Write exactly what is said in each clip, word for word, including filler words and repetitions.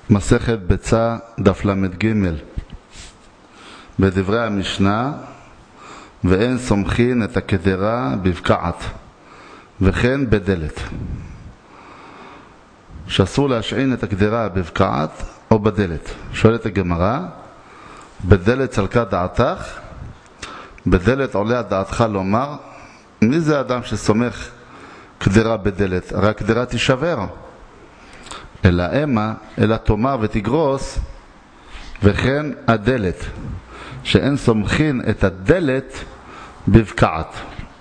מסכת ביצה דף למד ג' בדברי המשנה, ואין סומכין את הקדרה בבקעת וכן בדלת, שאסור להשעין את הקדרה בבקעת או בדלת. שואלת הגמרא, בדלת צלקה דעתך? בדלת עולה דעתך לומר? מי זה אדם שסומך קדרה בדלת? הרי הקדרה תישבר. אלא אמה, אלא תאמר ותגרוס, וכן הדלת, שאין סומכין את הדלת בבקעת.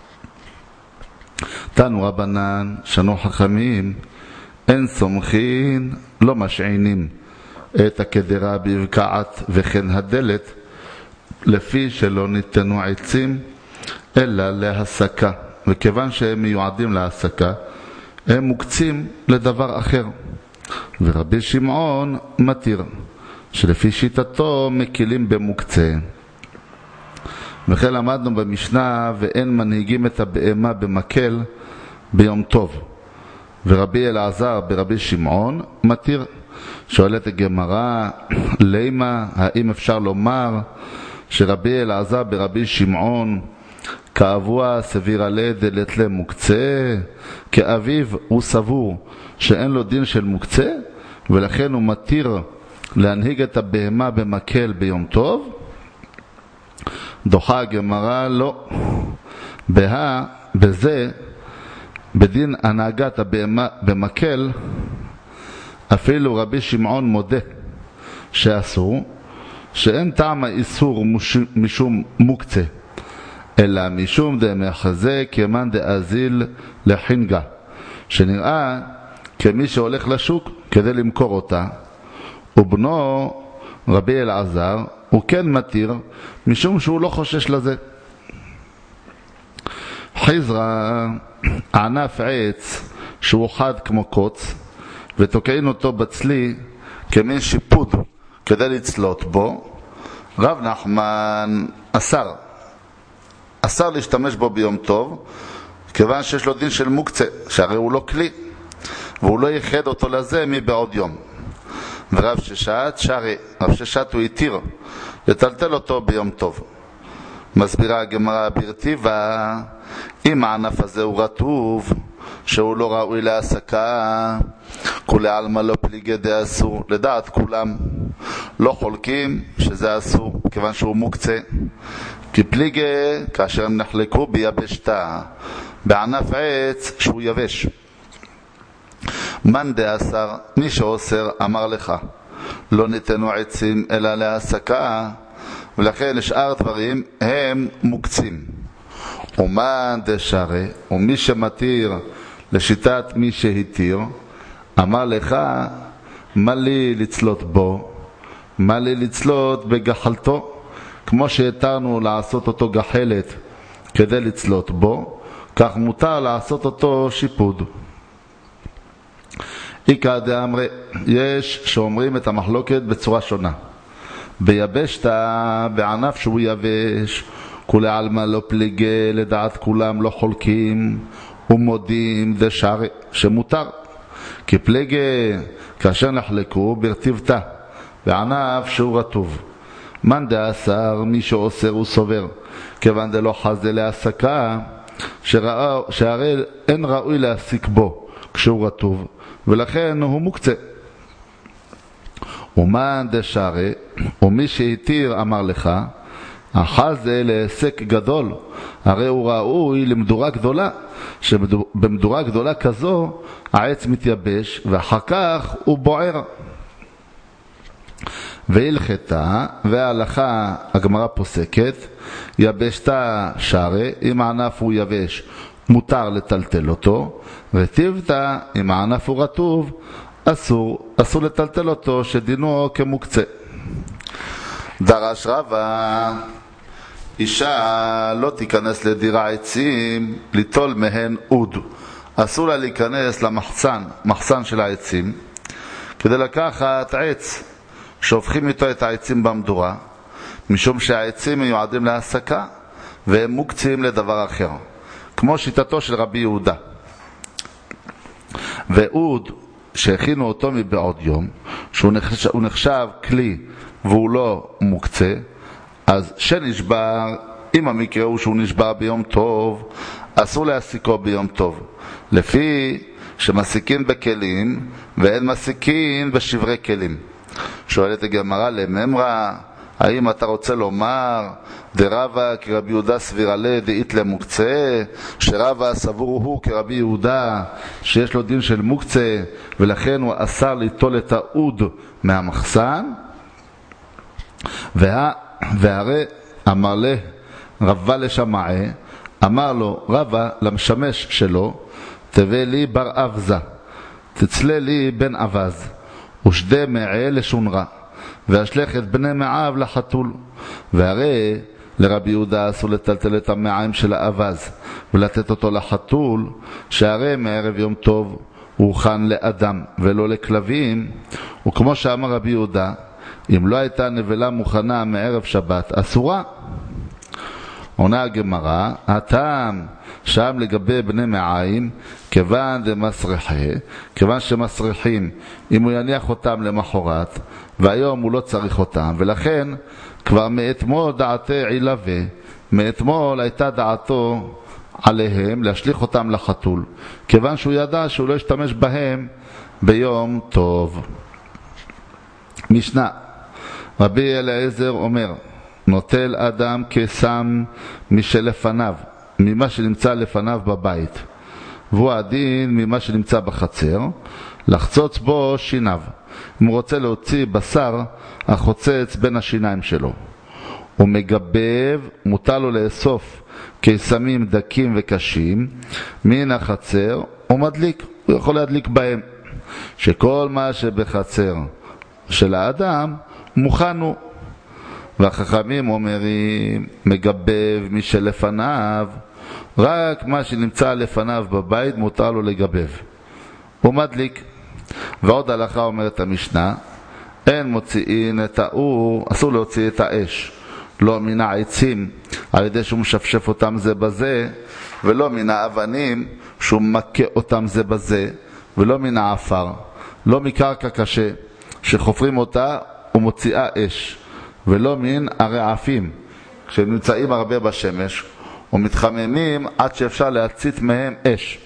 תנו רבנן, שנו חכמים, אין סומכין, לא משעינים את הקדרה בבקעת וכן הדלת, לפי שלא ניתנו עצים אלא להסקה, וכיוון שהם מיועדים להסקה הם מוקצים לדבר אחר. ורבי שמעון מתיר, שלפי שיטתו מקילים במוקצה. וכן למדנו במשנה, ואין מנהיגים את הבהמה במקל ביום טוב. ורבי אלעזר ברבי שמעון מתיר. שואלת הגמרא, לימה, האם אפשר לומר שרבי אלעזר ברבי שמעון כאבוה סבירה לדלת למוקצה, כאביו הוא סבור שאין לו דין של מוקצה, ולכן הוא מתיר להנהיג את הבהמה במקל ביום טוב? דוחה הגמרא, לא. בה, בזה, בדין הנהגת הבהמה במקל, אפילו רבי שמעון מודה שאסור, שאין טעם האיסור משום מוקצה, אלא משום דמחזה כמן דאזיל לחינגה, שנראה כמי שהולך לשוק כדי למכור אותה. ובנו רבי אלעזר הוא כן מתיר משום שהוא לא חושש לזה. חיזרה, ענף עץ שהוא חד כמו קוץ ותוקעים אותו בצלי כמין שיפוד כדי לצלות בו, רב נחמן אסר אסר להשתמש בו ביום טוב, כיוון שיש לו דין של מוקצה, שהרי הוא לא כלי והוא לא ייחד אותו לזה מבעוד יום. ורב ששת שרי, רב ששת הוא התיר לטלטל אותו ביום טוב. מסבירה הגמרא ברטיבה, אם הענף הזה הוא רטוב שהוא לא ראוי להסקה, כולי עלמא לא פליגי דה אסור, לדעת כולם לא חולקים שזה אסור כיוון שהוא מוקצה. כי פליגי כאשר הם נחלקו ביבשתה, בענף עץ שהוא יבש. מן דאסר, מי שאוסר אמר לך לא ניתנו עצים אלא להסקה, ולכן שאר דברים הם מוקצים. ומן דשרי, ומי שמתיר לשיטת מי שהתיר, אמר לך מה לי לצלות בו, מה לי לצלות בגחלתו, כמו שהתרנו לעשות אותו גחלת כדי לצלות בו, כך מותר לעשות אותו שיפוד. איקא דאמרי, יש שאומרים את המחלוקת בצורה שונה. ביבשתה, בענף שהוא יבש, כולי עלמא לא פליגי, לדעת כולם לא חולקים ומודים דשרי שמותר. כי פליגי כאשר נחלקו ברטיבתה, בענף שהוא רטוב. מן דאסר, מי שאוסר הוא סובר, כיוון דלא חזה להסקה, שהרי אין ראוי להסיק בו כשהוא רטוב, ולכן הוא מוקצה. ומן דשרי, ומי שהתיר אמר לך, החזה להסק גדול, הרי הוא ראוי למדורה גדולה, שבמדורה גדולה כזו העץ מתייבש ואחר כך הוא בוער. והלכתה, וההלכה הגמרא פוסקת, יבשתה שרי, אם הענף הוא יבש מותר לטלטל אותו, וטיבתה, אם הענף הוא רטוב אסור, אסור לטלטל אותו, שדינו כמוקצה. דרש רבא, אישה לא תיכנס לדירה עצים ליטול מהן אוד, אסור לה להיכנס למחסן, מחסן של העצים, כדי לקחת עץ שהופכים איתו את העצים במדורה, משום שהעצים מיועדים להסקה והם מוקצים לדבר אחר, כמו שיטתו של רבי יהודה. ואוד שהכינו אותו מבעוד יום, שהוא נחשב, הוא נחשב כלי והוא לא מוקצה, אז שנשבר, אם המקרה הוא שהוא נשבר ביום טוב, אסור להסיקו ביום טוב, לפי שמסיקין בכלים ואין מסיקין בשברי כלים. שואלת הגמרא לממרא, האם אתה רוצה לומר דרבה כרבי יהודה סבירה לה דאית למוקצה, שרבה סבור הוא כרבי יהודה שיש לו דין של מוקצה ולכן הוא אסר ליטול את האוד מהמחסן? וה, והרי אמר לה רבה לשמעי, אמר לו רבה למשמש שלו, תביא לי בר אבזה, תצלה לי בן אבז, ושדה מעי לשונרה, והשלך את בני מעיו לחתול. והרי לרבי יהודה אסור לטלטל את המעיים של האבז ולתת אותו לחתול, שהרי מערב יום טוב הוא הוכן לאדם ולא לכלבים. וכמו שאמר רבי יהודה, אם לא הייתה נבלה מוכנה מערב שבת אסורה. עונה הגמרא, הטעם שם לגבי בני מעיים, כיוון דמסריחי, כיוון שמסריחים, אם הוא יניח אותם למחרת, והיום הוא לא צריך אותם, ולכן כבר מאתמול דעתי עילווה, מאתמול הייתה דעתו עליהם להשליך אותם לחתול, כיוון שהוא ידע שהוא לא ישתמש בהם ביום טוב. משנה, רבי אליעזר אומר, נוטל אדם כשם משלפניו, ממה שנמצא לפניו בבית, והוא הדין ממה שנמצא בחצר, לחצוץ בו שיניו. אם הוא רוצה להוציא בשר החוצץ בין השיניים שלו, הוא מגבב, מותר לו לאסוף קיסמים דקים וקשים מן החצר, הוא מדליק, הוא יכול להדליק בהם, שכל מה שבחצר של האדם מוכן הוא. והחכמים אומרים, מגבב מי שלפניו, רק מה שנמצא לפניו בבית מותר לו לגבב, הוא מדליק. ועוד הלכה אומרת המשנה, אין מוציאים את האור, אסור להוציא את האש, לא מן העצים על ידי שהוא משפשף אותם זה בזה, ולא מן האבנים שהוא מכה אותם זה בזה, ולא מן האפר, לא מקרקע קשה שחופרים אותה ומוציאה אש, ולא מן הרעפים כשהם נמצאים הרבה בשמש ומתחממים עד שאפשר להצית מהם אש,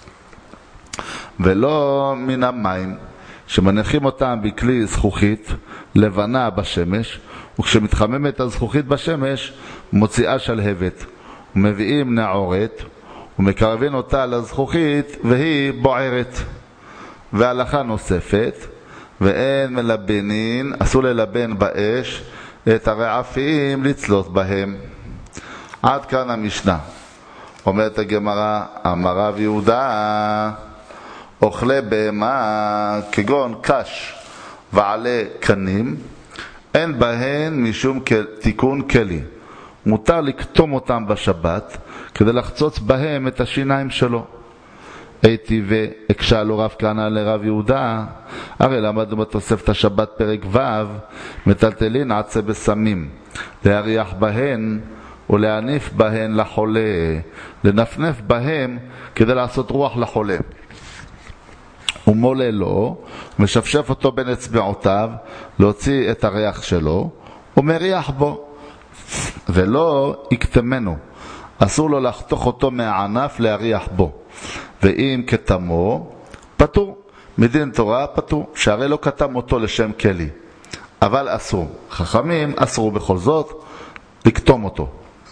ולא מן המים שמניחים אותם בכלי זכוכית לבנה בשמש, וכשמתחממת הזכוכית בשמש מוציאה שלהבת, ומביאים נעורת ומקרבים אותה לזכוכית והיא בוערת. והלכה נוספת, ואין מלבנין, אסור ללבן באש את הרעפים לצלות בהם. עד כאן המשנה. אומרת הגמרא, אמר רב יהודה, אוכלי בהמה כגון קש ועלי קנים, אין בהן משום תיקון כלי, מותר לקטום אותם בשבת כדי לחצוץ בהם את השיניים שלו. הייתי והקשה לו רב כהנא לרב יהודה, הרי למדנו בתוספת השבת פרק ו', מטלטלין עצי בסמים, להריח בהן ולהניף בהן לחולה, לנפנף בהם כדי לעשות רוח לחולה. הוא מולה לו, משפשף אותו בין אצבעותיו, להוציא את הריח שלו, ומריח בו, ולא יקטמנו, אסור לו לחתוך אותו מהענף להריח בו. ואם כתמו, פטור, מדין תורה פטור, שהרי לא כתם אותו לשם כלי, אבל אסור, חכמים אסרו בכל זאת לקטום אותו,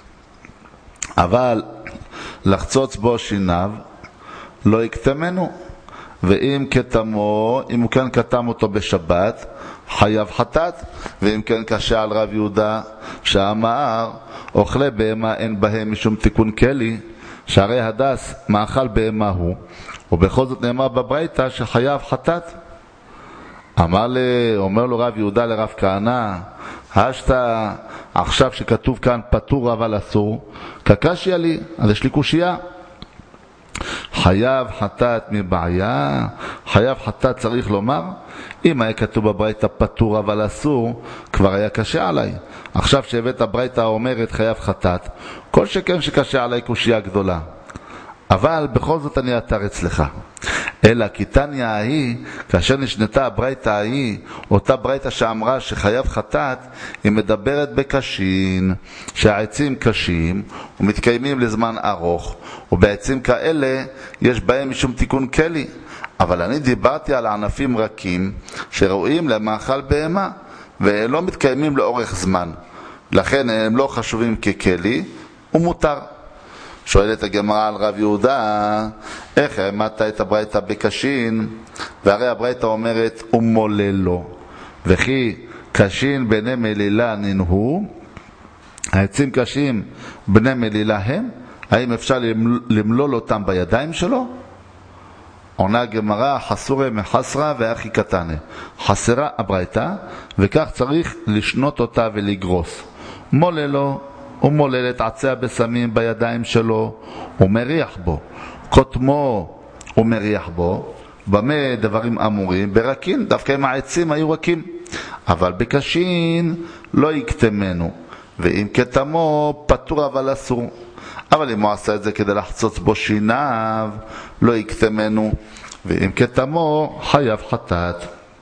אבל לחצוץ בו שיניו לא יקטמנו. ואם כתמו, אם הוא כן כתם אותו בשבת, חייב חטאת. ואם כן קשה על רב יהודה שאמר, אוכלי בהמה אין בהם משום תיקון כלי, שהרי הדס מאכל בהמה הוא, ובכל זאת נאמר בברייתא שחייב חטאת. אמר לי, אומר לו רב יהודה לרב כהנא, השתה עכשיו שכתוב כאן פטור אבל אסור, כקשיא לי, אז יש לי קושיה. חייב חטאת מבעיה, חייב חטאת צריך לומר, אם היה כתוב בברייתא פטור אבל אסור, כבר היה קשה עליי. עכשיו שהבאת הברייתא אומרת חייב חטאת, כל שכן שקשה עליי קושיה גדולה. אבל בכל זאת אני אתר אצלך. אלא כי תניא ההיא, כאשר נשנתה הברייתא ההיא, אותה ברייתא שאמרה שחייב חטאת, היא מדברת בקשין, שהעצים קשים ומתקיימים לזמן ארוך, ובעצים כאלה יש בהם משום תיקון כלי. אבל אני דיברתי על ענפים רכים שראויים למאכל בהמה, ולא מתקיימים לאורך זמן. לכן הם לא חשובים ככלי, ומותר. שואלת הגמרא על רב יהודה, איך העמדת את הברייתא בקשין? והרי הברייתא אומרת, ומוללו. וכי קשין בני מלילה ננהו, העצים קשים בני מלילה הם? האם אפשר למלול אותם בידיים שלו? עונה הגמרא, חסורי מחסרה ואחי קטנה. חסרה הברייתא, וכך צריך לשנות אותה ולגרוס. מוללו, הוא מולל את עצי הבשמים בידיים שלו, הוא מריח בו. קוטמו הוא מריח בו. במה דברים אמורים? ברקין, דווקא עם העצים היו רקים. אבל בקשין לא יקטמנו, ואם קטמו פטור אבל אסור. אבל אם הוא עשה את זה כדי לחצוץ בו שיניו, לא יקטמנו, ואם קטמו חייב חטאת.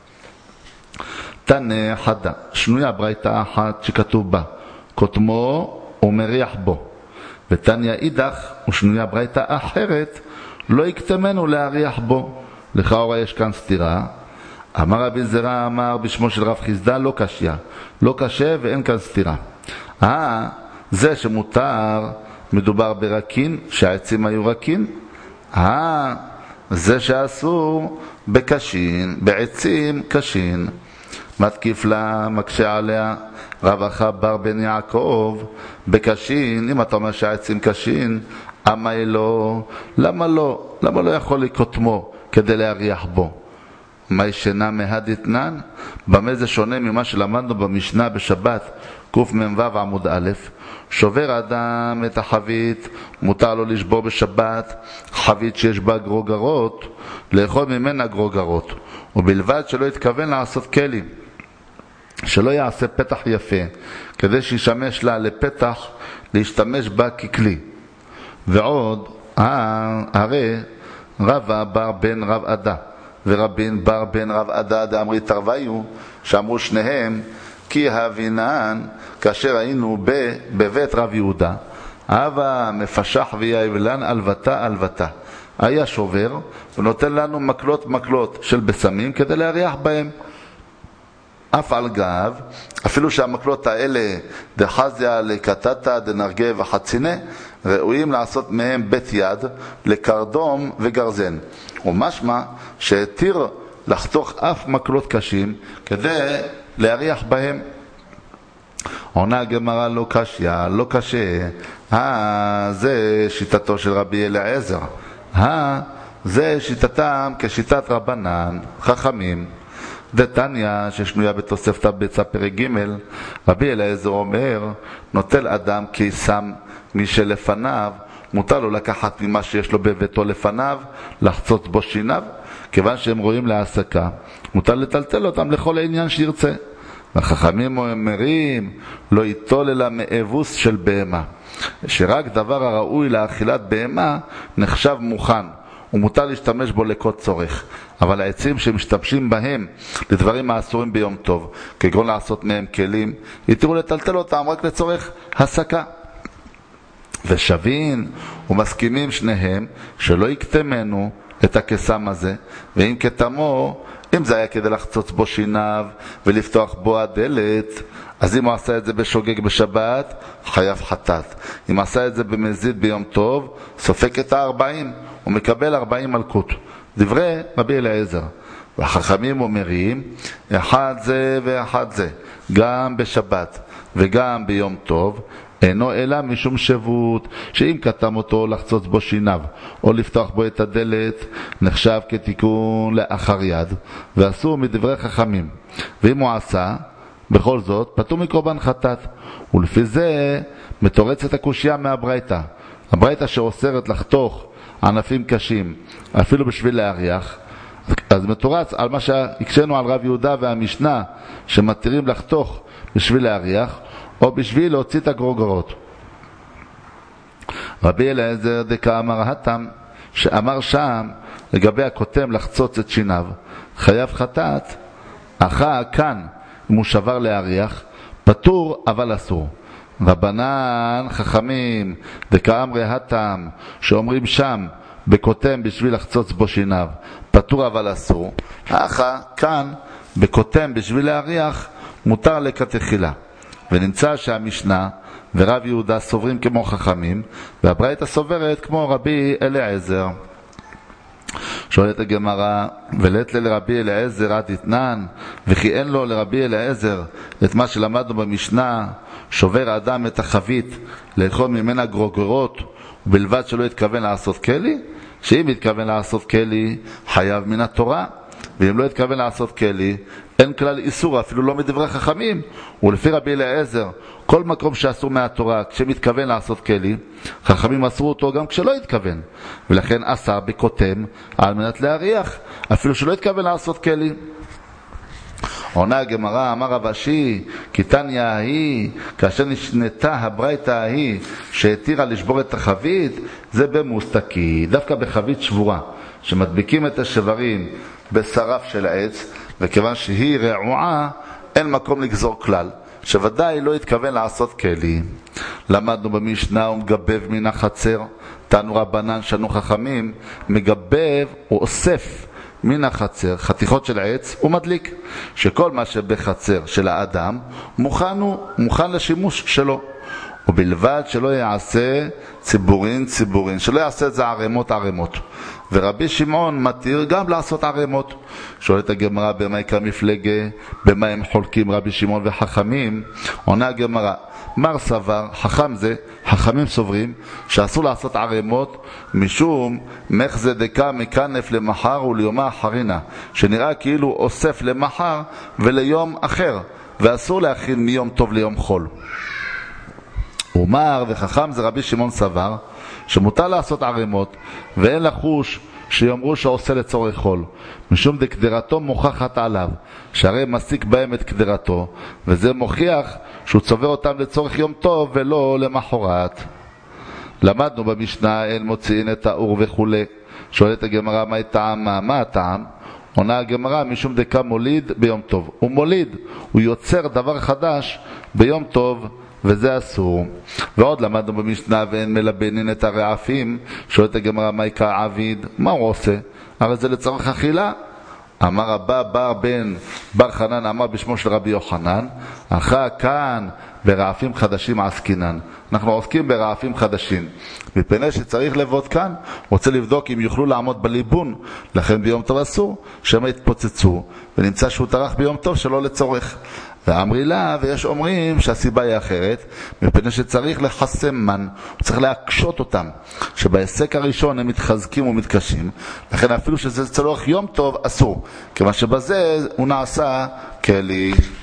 תנא חדה, שנויה ברייתא אחת שכתוב בה, קוטמו ומריח בו. ותניא אידך, ושנויה ברייתא אחרת, לא יקטמנו להריח בו. לכאורה יש כאן סתירה. אמר רבי זרע אמר בשמו של רב חיסדא, לא קשיא, לא קשה ואין כאן סתירה. אה, זה שמותר מדובר ברקין, שהעצים היו רקין. אה, זה שאסור בקשין, בעצים קשין. מתקיף לה, מקשה עליה, רב אחא בר בן יעקב, בקשין, אם אתה אומר שהעצים קשין, אמה אלו, למה לא? למה לא יכול לקוטמו כדי להריח בו? מה ישנה מהדתנן? במה זה שונה ממה שלמדנו במשנה בשבת, קמ"ו עמוד א', שובר אדם את החבית, מותר לו לשבור בשבת, חבית שיש בה גרוגרות, לאכול ממנה גרוגרות, ובלבד שלא יתכוון לעשות כלים, שלא יעשה פתח יפה, כדי שישמש לה לפתח להשתמש בה ככלי. ועוד, הרי רבא בר בן רב עדה, ורבין בר בן רב עדה דאמרי תרוויו, שאמרו שניהם, כי הבינן, כאשר היינו בבית רב יהודה, אבא מפשח ויעבלן אלוותה אלוותה. היה שובר ונותן לנו מקלות מקלות של בשמים כדי להריח בהם. אף על גב, אפילו שהמקלות האלה דחזיה לקטטה דנרגה וחצינה, ראויים לעשות מהם בית יד לקרדום וגרזן. ומשמע שהתיר לחתוך אף מקלות קשים כדי להריח בהם. עונה הגמרא, לא קשיא, לא קשה. אה, זה שיטתו של רבי אליעזר. אה, זה שיטתם כשיטת רבנן, חכמים. דתניא ששנויה בתוספתא ביצה פרק ג', רבי אליעזר אומר, נוטל אדם קיסם משלפניו, מותר לו לקחת ממה שיש לו בביתו לפניו, לחצות בו שיניו, כיוון שהם רואים להעסקה, מותר לטלטל אותם לכל העניין שירצה. והחכמים אומרים, לא ייטול אלא מאבוס של בהמה, שרק דבר הראוי לאכילת בהמה נחשב מוכן, ומותר להשתמש בו לכל צורך. אבל העצים שמשתמשים בהם לדברים האסורים ביום טוב, כגון לעשות מהם כלים, יתירו לטלטל אותם רק לצורך הסקה. ושווין ומסכימים שניהם שלא יקטמנו את הקסם הזה, ואם קטמו, אם זה היה כדי לחצוץ בו שיניו ולפתוח בו הדלת, אז אם הוא עשה את זה בשוגג בשבת, חייב חטאת. אם עשה את זה במזיד ביום טוב, סופק את הארבעים, הוא מקבל ארבעים מלכות. דברי רבי אליעזר. והחכמים אומרים, אחד זה ואחד זה, גם בשבת וגם ביום טוב, אינו אלא משום שבות, שאם קטם אותו לחצוץ בו שיניו או לפתוח בו את הדלת, נחשב כתיקון לאחר יד, ואסור מדברי חכמים. ואם הוא עשה, בכל זאת, פטור מקורבן חטאת. ולפי זה מתורצת הקושיה מהברייתא. הברייתא שאוסרת לחתוך ענפים קשים, אפילו בשביל להריח, אז מתורץ על מה שהקשנו על רב יהודה והמשנה, שמתירים לחתוך בשביל להריח, או בשביל להוציא את הגרוגרות. רבי אליעזר דקאמר התם, שאמר שם לגבי הקוטם לחצוץ את שיניו, חייב חטאת, אחא כאן אם הוא שבר להריח, פטור אבל אסור. רבנן חכמים דקאמרי התם, שאומרים שם בקוטם בשביל לחצוץ בו שיניו, פטור אבל אסור. אחא כאן בקוטם בשביל להריח, מותר לכתחילה. ונמצא שהמשנה ורב יהודה סוברים כמו חכמים, והברייתא סוברת כמו רבי אליעזר. שואלת הגמרא, ולית לרבי אליעזר עד יתנן, וכי אין לו לרבי אליעזר את מה שלמדנו במשנה, שובר האדם את החבית לאכול ממנה גרוגרות, ובלבד שלא יתכוון לעשות כלי? שאם יתכוון לעשות כלי חייב מן התורה, ואם לא יתכוון לעשות כלי אין כלל איסור, אפילו לא מדברי חכמים. ולפי רבי אליעזר כל מקום שאסור מהתורה כשמתכוון לעשות כלי, חכמים אסרו אותו גם כשלא יתכוון, ולכן אסר בקוטם על מנת להריח אפילו שלא יתכוון לעשות כלי. עונה הגמרא, אמר רב אשי, כי תניא ההיא, כאשר נשנתה הברייתא ההיא שהתירה לשבור את החבית, זה במוסתקי, דווקא בחבית שבורה, שמדביקים את השברים בשרף של העץ, וכיוון שהיא רעועה, אין מקום לגזור כלל, שוודאי לא התכוון לעשות כלי. למדנו במשנה, הוא מגבב מן החצר, תנו רבנן שנו חכמים, מגבב הוא אוסף מן החצר, חתיכות של עץ, הוא מדליק, שכל מה שבחצר של האדם מוכן, הוא, מוכן לשימוש שלו, ובלבד שלא יעשה ציבורין ציבורין, שלא יעשה את זה ערמות ערמות. ורבי שמעון מתיר גם לעשות ערמות. שואלת הגמרא, במה יקרא מפלגה, במה הם חולקים רבי שמעון וחכמים? עונה הגמרא, מר סבר, חכם זה, חכמים סוברים שאסור לעשות ערמות משום מחזה דקה מכנף למחר וליומה אחרינה, שנראה כאילו אוסף למחר וליום אחר, ואסור להכין מיום טוב ליום חול. ומר וחכם זה רבי שמעון סבר שמותר לעשות ערמות, ואין לחוש שיאמרו שעושה לצורך חול, משום דקדרתו מוכחת עליו, שהרי מסיק בהם את קדרתו, וזה מוכיח שהוא צובר אותם לצורך יום טוב ולא למחרת. למדנו במשנה, אין מוציאין את האור וכו'. שואלת הגמרא, מה טעם? מה הטעם? עונה הגמרא, משום דקה מוליד ביום טוב. הוא מוליד, הוא יוצר דבר חדש ביום טוב, וזה אסור. ועוד למדנו במשנה, ואין מלבנין את הרעפים. שואלת הגמרא, מה יקרא עביד? מה הוא עושה? הרי זה לצורך אכילה. אמר רבא בר בן בר חנן, אמר בשמו של רבי יוחנן, אחא כאן ברעפים חדשים עסקינן. אנחנו עוסקים ברעפים חדשים, מפני שצריך לבוד כאן, רוצה לבדוק אם יוכלו לעמוד בליבון, לכן ביום טוב אסור, שהם יתפוצצו, ונמצא שהוא טרח ביום טוב שלא לצורך. ואמרי לה, ויש אומרים שהסיבה היא אחרת, מפני שצריך לחסם מן, צריך להקשות אותם, שבעסק הראשון הם מתחזקים ומתקשים, לכן אפילו שזה צלוח יום טוב אסור, כיוון שבזה הוא נעשה כלי.